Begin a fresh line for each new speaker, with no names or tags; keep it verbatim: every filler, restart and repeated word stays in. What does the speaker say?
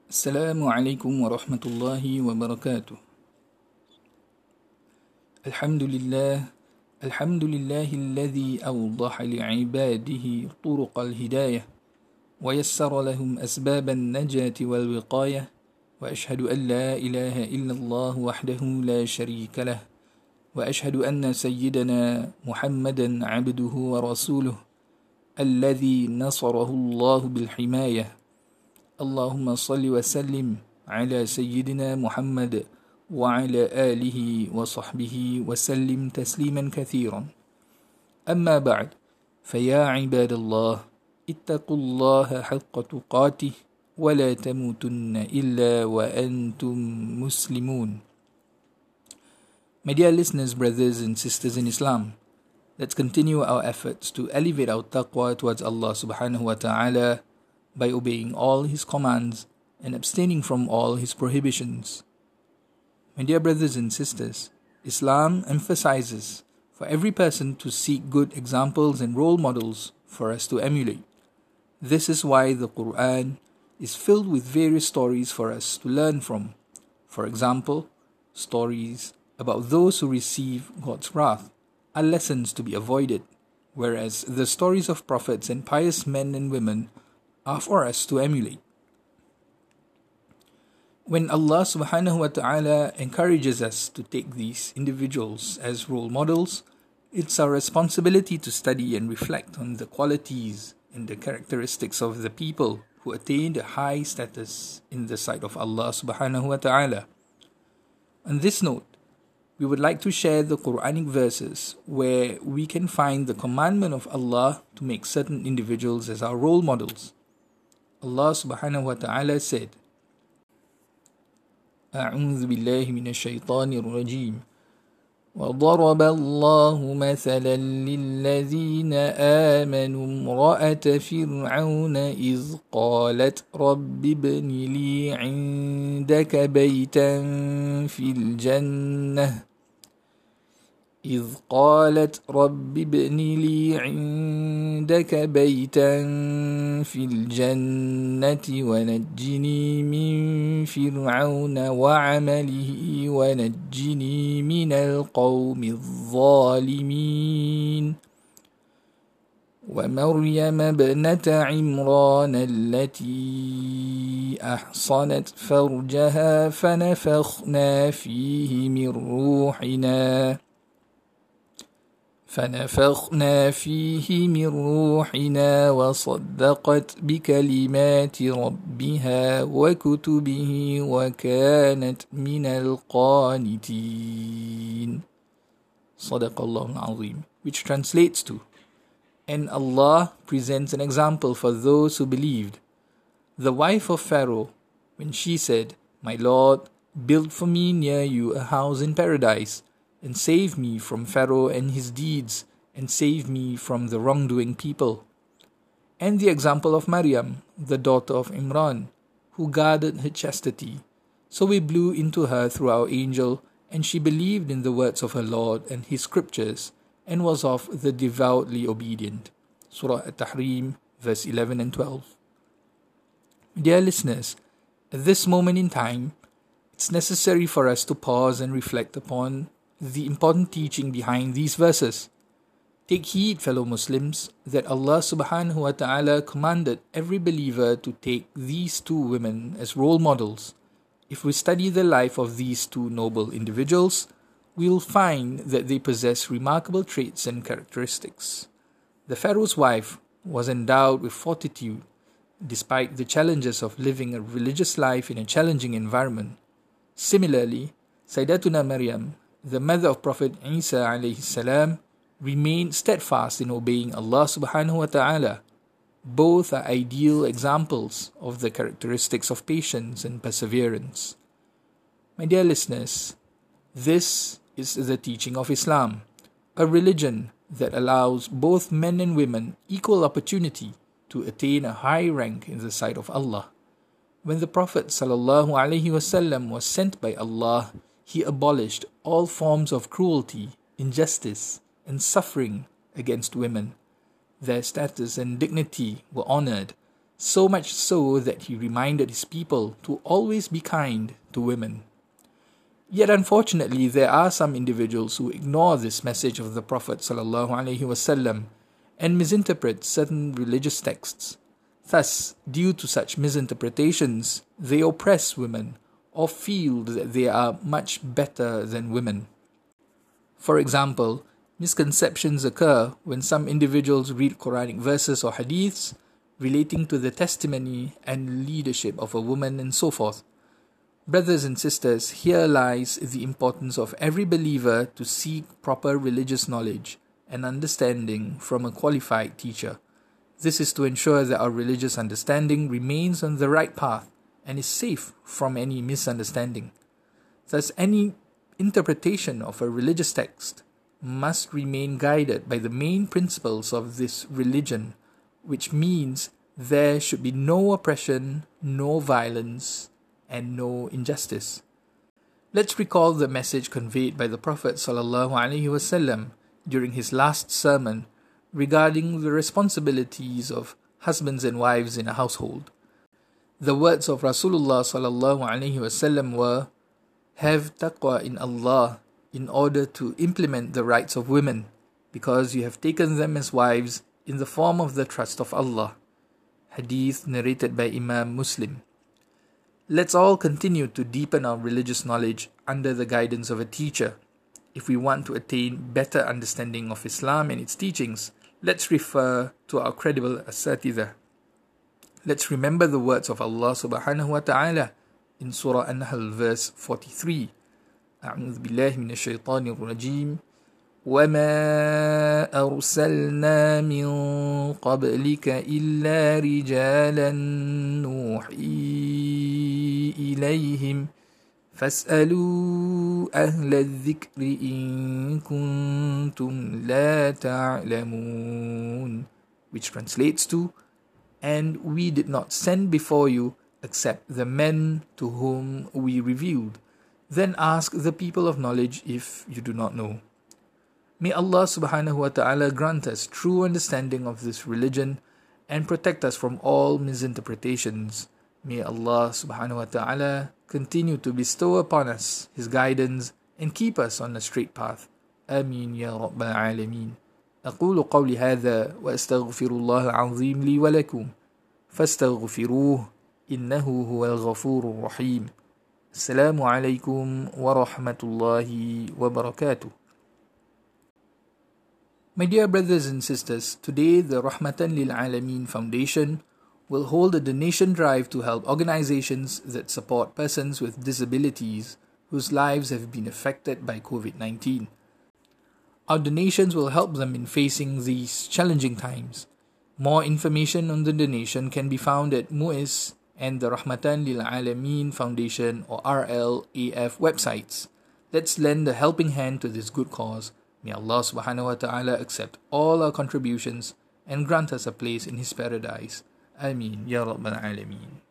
السلام عليكم ورحمة الله وبركاته. الحمد لله الحمد لله الذي أوضح لعباده طرق الهداية ويسر لهم أسباب النجاة والوقاية، وأشهد أن لا إله إلا الله وحده لا شريك له، وأشهد أن سيدنا محمدا عبده ورسوله الذي نصره الله بالحماية. اللهم صل وسلم على سيدنا محمد وعلى آله وصحبه وسلم تسليما كثيرا. أما بعد، فيا عباد الله، اتقوا الله حق تقاته ولا تموتن إلا وأنتم مسلمون. My dear listeners, brothers and sisters in Islam, let's continue our efforts to elevate our taqwa towards Allah subhanahu wa ta'ala by obeying all His commands and abstaining from all His prohibitions. My dear brothers and sisters, Islam emphasizes for every person to seek good examples and role models for us to emulate. This is why the Quran is filled with various stories for us to learn from. For example, stories about those who receive God's wrath are lessons to be avoided, whereas the stories of prophets and pious men and women are for us to emulate. When Allah subhanahu wa ta'ala encourages us to take these individuals as role models, it's our responsibility to study and reflect on the qualities and the characteristics of the people who attained a high status in the sight of Allah subhanahu wa ta'ala. On this note, we would like to share the Quranic verses where we can find the commandment of Allah to make certain individuals as our role models. Allah subhanahu wa ta'ala said, أعوذ بالله من الشيطان الرجيم وضرب الله مثلا للذين آمنوا امرأة فرعون إذ قالت رب ابن لي عندك بيتا في الجنة إذ قالت رب ابن لي عندك بيتا في الجنة ونجني من فرعون وعمله ونجني من القوم الظالمين ومريم ابنة عمران التي أحصنت فرجها فنفخنا فيه من روحنا فنفخنا فيه من روحنا وصدقت بكلمات ربها وكتبه وكانت من القانتين. صدق الله العظيم, which translates to, and Allah presents an example for those who believed. The wife of Pharaoh, when she said, My Lord, build for me near you a house in paradise, and save me from Pharaoh and his deeds, and save me from the wrongdoing people. And the example of Maryam, the daughter of Imran, who guarded her chastity. So we blew into her through our angel, and she believed in the words of her Lord and his scriptures, and was of the devoutly obedient. Surah At-Tahrim, verse eleven and twelve. Dear listeners, at this moment in time, it's necessary for us to pause and reflect upon the important teaching behind these verses. Take heed, fellow Muslims, that Allah subhanahu wa ta'ala commanded every believer to take these two women as role models. If we study the life of these two noble individuals, we will find that they possess remarkable traits and characteristics. The Pharaoh's wife was endowed with fortitude despite the challenges of living a religious life in a challenging environment. Similarly, Sayyidatuna Maryam, the mother of Prophet Isa alayhi salam, remained steadfast in obeying Allah subhanahu wa ta'ala. Both are ideal examples of the characteristics of patience and perseverance. My dear listeners, this is the teaching of Islam, a religion that allows both men and women equal opportunity to attain a high rank in the sight of Allah. When the Prophet sallallahu alaihi wasallam was sent by Allah, he abolished all forms of cruelty, injustice, and suffering against women. Their status and dignity were honored, so much so that he reminded his people to always be kind to women. Yet unfortunately, there are some individuals who ignore this message of the Prophet ﷺ and misinterpret certain religious texts. Thus, due to such misinterpretations, they oppress women or feel that they are much better than women. For example, misconceptions occur when some individuals read Quranic verses or hadiths relating to the testimony and leadership of a woman and so forth. Brothers and sisters, here lies the importance of every believer to seek proper religious knowledge and understanding from a qualified teacher. This is to ensure that our religious understanding remains on the right path and is safe from any misunderstanding. Thus, any interpretation of a religious text must remain guided by the main principles of this religion, which means there should be no oppression, no violence, and no injustice. Let's recall the message conveyed by the Prophet ﷺ during his last sermon regarding the responsibilities of husbands and wives in a household. The words of Rasulullah ﷺ were, "Have taqwa in Allah in order to implement the rights of women, because you have taken them as wives in the form of the trust of Allah." Hadith narrated by Imam Muslim. Let's all continue to deepen our religious knowledge under the guidance of a teacher. If we want to attain better understanding of Islam and its teachings, let's refer to our credible asatidah. Let's remember the words of Allah subhanahu wa ta'ala in Surah An-Nahl verse forty-three. أعوذ بالله من الشيطان الرجيم وما أرسلنا من قبلك إلا رجالا نوحي إليهم فاسألوا أهل الذكر إن كنتم لا تعلمون, which translates to, and we did not send before you except the men to whom we revealed. Then ask the people of knowledge if you do not know. May Allah subhanahu wa ta'ala grant us true understanding of this religion and protect us from all misinterpretations. May Allah subhanahu wa ta'ala continue to bestow upon us His guidance and keep us on a straight path. Ameen ya Rabbal Alameen. أقول قولي هذا وأستغفر الله العظيم لي ولكم فاستغفروه إنه هو الغفور الرحيم. السلام عليكم ورحمة الله وبركاته. My dear brothers and sisters, today the Rahmatan Lil Alameen Foundation will hold a donation drive to help organizations that support persons with disabilities whose lives have been affected by COVID nineteen. Our donations will help them in facing these challenging times. More information on the donation can be found at Mu'is and the Rahmatan Lil Alameen Foundation or R L A F websites. Let's lend a helping hand to this good cause. May Allah subhanahu wa ta'ala accept all our contributions and grant us a place in His paradise. Ameen Ya Rabbal Alameen.